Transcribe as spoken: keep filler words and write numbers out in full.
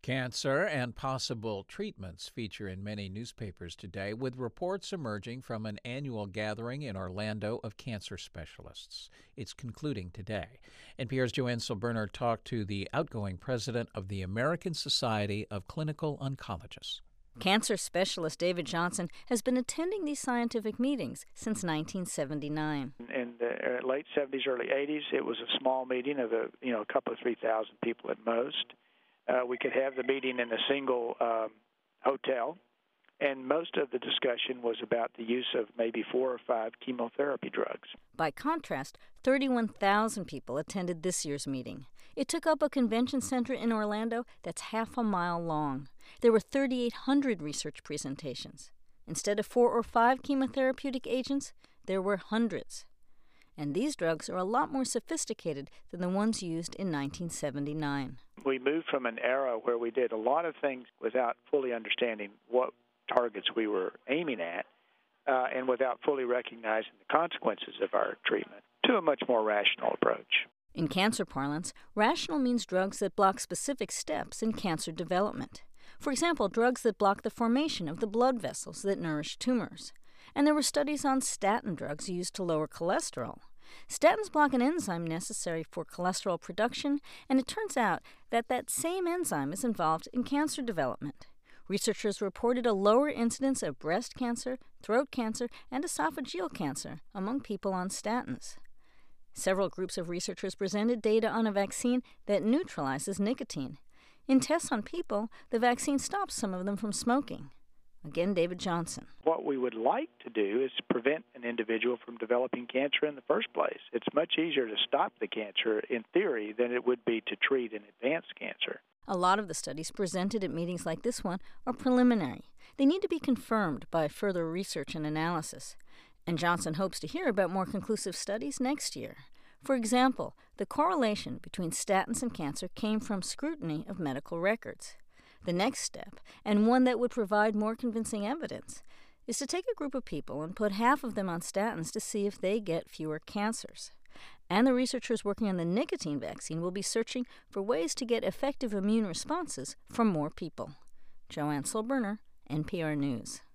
Cancer and possible treatments feature in many newspapers today, with reports emerging from an annual gathering in Orlando of cancer specialists. It's concluding today. N P R's Joanne Silberner talked to the outgoing president of the American Society of Clinical Oncologists. Cancer specialist David Johnson has been attending these scientific meetings since nineteen seventy-nine. In the late seventies, early eighties, it was a small meeting of a you know a couple of three thousand people at most. Uh, we could have the meeting in a single um, hotel, and most of the discussion was about the use of maybe four or five chemotherapy drugs. By contrast, thirty-one thousand people attended this year's meeting. It took up a convention center in Orlando that's half a mile long. There were thirty-eight hundred research presentations. Instead of four or five chemotherapeutic agents, there were hundreds. And these drugs are a lot more sophisticated than the ones used in nineteen seventy-nine. We moved from an era where we did a lot of things without fully understanding what targets we were aiming at uh, and without fully recognizing the consequences of our treatment to a much more rational approach. In cancer parlance, rational means drugs that block specific steps in cancer development. For example, drugs that block the formation of the blood vessels that nourish tumors. And there were studies on statin drugs used to lower cholesterol. Statins block an enzyme necessary for cholesterol production, and it turns out that that same enzyme is involved in cancer development. Researchers reported a lower incidence of breast cancer, throat cancer, and esophageal cancer among people on statins. Several groups of researchers presented data on a vaccine that neutralizes nicotine. In tests on people, the vaccine stops some of them from smoking. Again, David Johnson. What we would like to do is to prevent an individual from developing cancer in the first place. It's much easier to stop the cancer, in theory, than it would be to treat and advance cancer. A lot of the studies presented at meetings like this one are preliminary. They need to be confirmed by further research and analysis. And Johnson hopes to hear about more conclusive studies next year. For example, the correlation between statins and cancer came from scrutiny of medical records. The next step, and one that would provide more convincing evidence, is to take a group of people and put half of them on statins to see if they get fewer cancers. And the researchers working on the nicotine vaccine will be searching for ways to get effective immune responses from more people. Joanne Silberner, N P R News.